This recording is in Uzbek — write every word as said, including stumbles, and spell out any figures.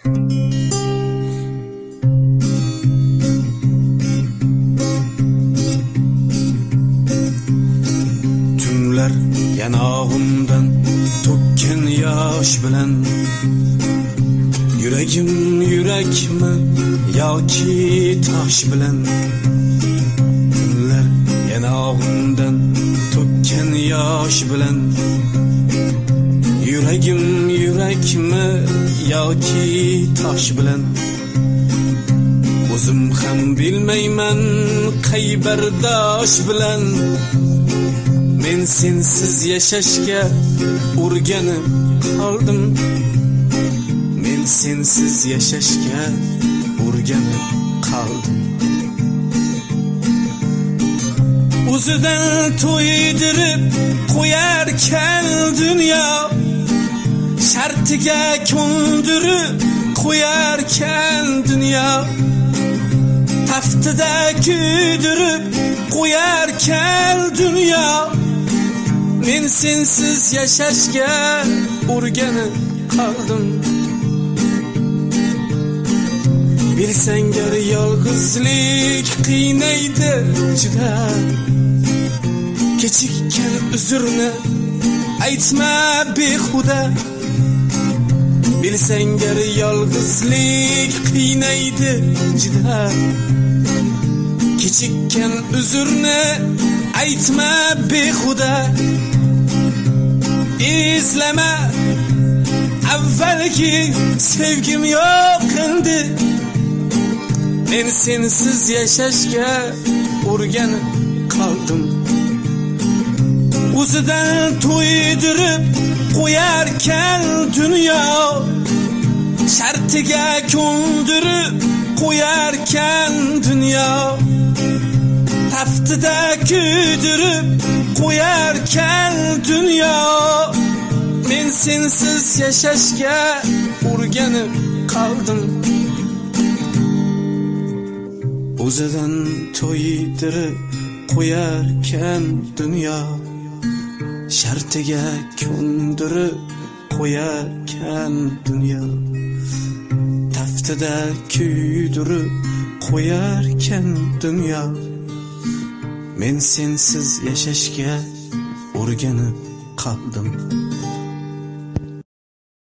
Tunlar yanog'imdan to'kkan yosh bilan yuragim yurakmi yoki tosh bilan Tunlar yanog'imdan to'kkan yosh bilan yuragim yurakmi yoki tosh bilan o'zim ham bilmayman qay bardosh bilan men sensiz yashashga o'rganib qoldim men sensiz yashashga o'rganib qoldim o'zidan to'ydirib qo'yarkan dunyo shartiga ko'ndirib qo'yarkan dunyo taftida kuydirib qo'yarkan dunyo men sensiz yashashga o'rganib qoldim bilsang gar yolg'izlik qiynaydi juda kechikkan uzrni aytma behuda bilsang gar yolg'izlik qiynaydi juda kechikkan uzrni aytma behuda izlama avvalgi sevgim yo'q endi men sensiz yashashga o'rganib qoldim o'zidan to'ydirib qo'yarkan dunyo shartiga ko'ndirib qo'yarkan dunyo taftida kuydirib qo'yarkan dunyo men sensiz yashashga o'rganib qoldim o'zidan to'ydirib qo'yarkan dunyo shartiga ko'ndirib qo'yarkan dunyo taftida kuydirib qo'yarkan dunyo men sensiz yashashga o'rganib qoldim